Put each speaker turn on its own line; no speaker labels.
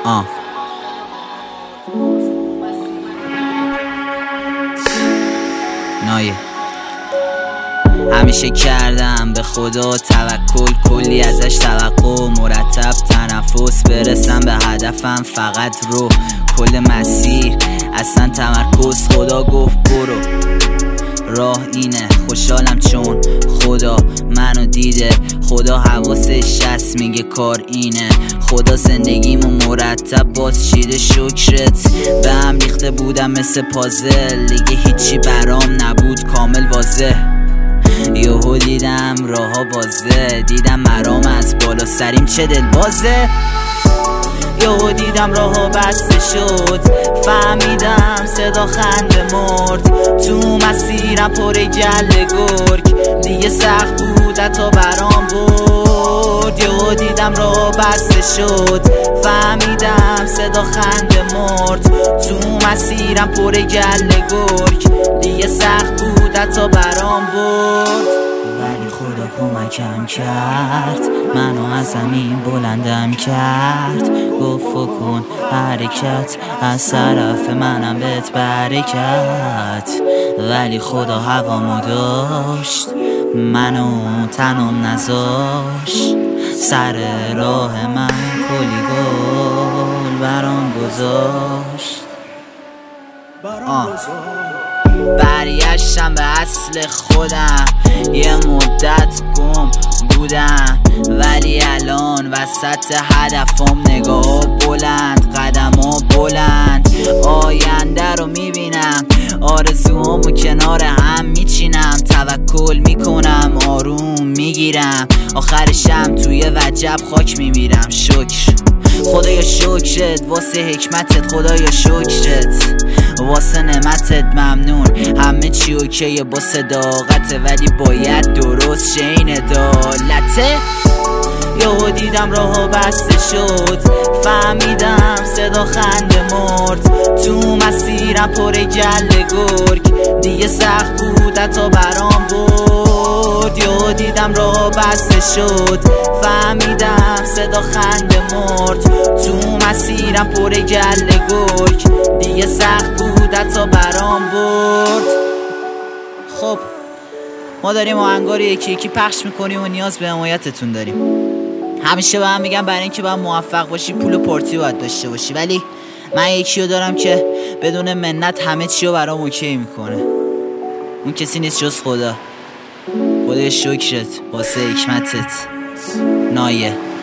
نایه همیشه کردم به خدا توکل، کلی ازش توقع، مرتب تنفس، برسم به هدفم فقط رو کل مسیر اصلا تمرکز. خدا گفت برو راه اینه، خوشحالم چون خدا منو دیده، خدا حواسش هست میگه کار اینه، خدا زندگیمو مرتب باز چیده، شکرت به هم ریخته بودم مثل پازل، دیگه هیچی برام نبود کامل واضح. یهو دیدم راها بازه، دیدم مرام از بالا سریم چه دل بازه، یهو دیدم راها بسته شد، فهمیدم صدا خنده مرد، تو مسیرم پر گله گرگ، دیگه سخت بود حتی برام برد، یهو دیدم راها بسته شد، فهمیدم صدا خنده مرد، تو مسیرم پر گله گرگ، دیگه سخت بود حتی برام برد، ولی خدا کمکم کرد، منو از زمین بلندم کرد، گفت کن حرکت از طرف منم بهت برکت، ولی خدا هوامو داشت، منو تنم نذاشت، سر راه من کلی گل برام گذاشت. برگشتم به اصل خودم، یه مدت گم بودم، ولی الان وسط هدفم، نگاه بلند قدم‌ها بلند، آینده رو میبینم، آرزوهامو کنار هم میچینم، توکل میکنم آروم میگیرم، آخرشم توی وجب خاک میمیرم. شکر خدایا شکرت واسه حکمتت، خدایا شکرت واسه نعمتت، ممنون همه چی اوکیه با صداقته، ولی باید درست شه این عدالته. یهو دیدم راها بسته شد، فهمیدم صدا خنده مرد، تو مسیرم پر گله گرگ، دیگه سخت بود حتی برام برد، یهو دیدم راها بسته شد، فهمیدم صدا خنده مرد، تو مسیرم پر گله گرگ، دیگه سخت بود حتی برام برد. خب ما داریم آهنگا رو یکی یکی پخش میکنیم و نیاز به حمایتتون داریم. همیشه به هم میگم برای اینکه باید موفق باشی پول و پارتی باید داشته باشی، ولی من یکی رو دارم که بدون منت همه چی رو برام اوکی میکنه، اون کسی نیست جز خدا. خدای شکرت واسه حکمتت. نایه.